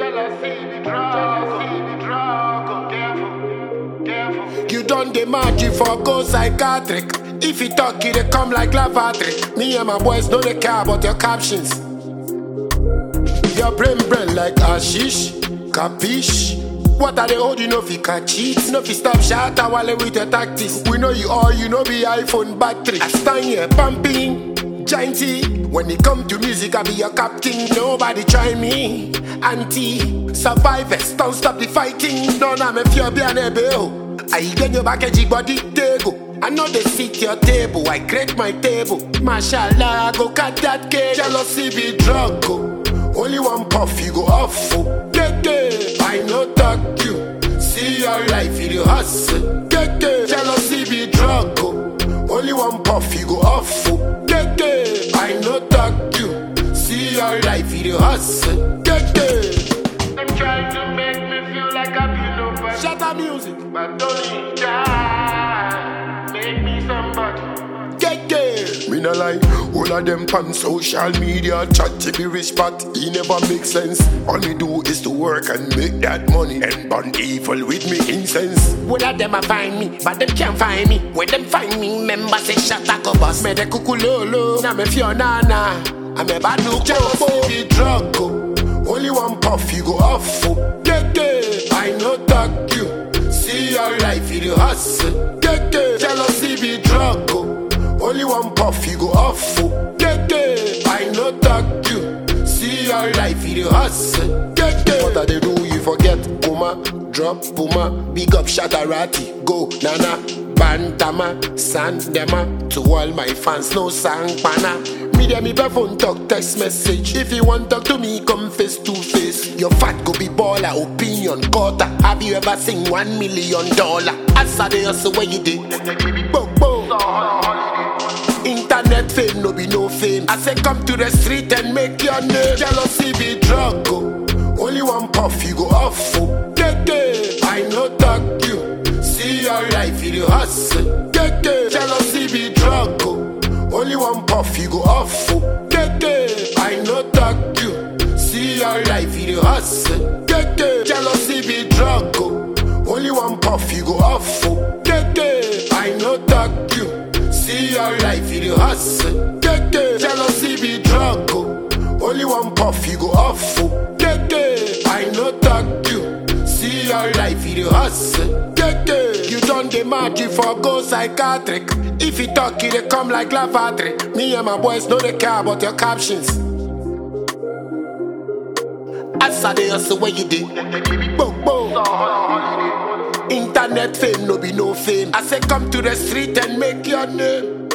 You done the magic for go psychiatric. If you talk, it they come like lavatory. Me and my boys know they care about your captions. Your brain like hashish, capiche. What are they holding? No fi catch cheats, no fi stop shot while with your tactics. We know you all, you know be iPhone battery. I stand here pumping, gianty. When it come to music, I be your captain. Nobody try me, anti. Survivors, don't stop the fighting. Don't have me fear be an ebeo. I get your package body tego. I know they sit your table, I create my table. Mashallah, go cut that cake. Jealousy be drug, go. Only one puff, you go off, I know talk you. See your life, you hustle. Jealousy be drug, go. Only one puff, you go off, I know talk you. See your life, you hustle. Them try to make me feel like I be nobody. Shut up music. But don't die. Make me somebody. Me no lie, all of them pan social media chat to be rich, but he never make sense. All me do is to work and make that money and burn evil with me incense. All of them a find me, but them can't find me. When them find me, members say shut up, go bust. Me de kukulolo, na me Fiona, I'm a bad look. Jealousy be drug, go. Only one puff, you go off. I know talk you. See your life, you hustle. Jealousy be drug, go. Only one puff, you go off. I know talk you. See your life, you hustle. What are they do? You forget Puma, drop Puma. Big up Shatarati, go Nana, Bantama, Sandema. To all my fans, no sang pana. Me dem me phone talk text message. If you want talk to me, come face to face. Your fat go be baller, opinion quarter. Have you ever seen $1 million? As I dey hustle where you did. Internet fame no be no fame. I say come to the street and make your name. Jealousy be drug, go. Only one puff, you go off. I know talk you. See your life, you hustle. Jealousy be drug, go. Only one puff, you go off. I know talk you. See your life, you hustle. Jealousy be drug, go. Only one puff, you go off. I know talk you. See your life, you hustle. Jealousy be drug, go. Only one puff, you go off. I know talk you. See your life, you hustle. You done the magic for go psychiatric. If you talk, it they come like lavatory. Me and my boys know they care about your captions. As I dey hustle where you did. Internet fame no be no fame. I say come to the street and make your name.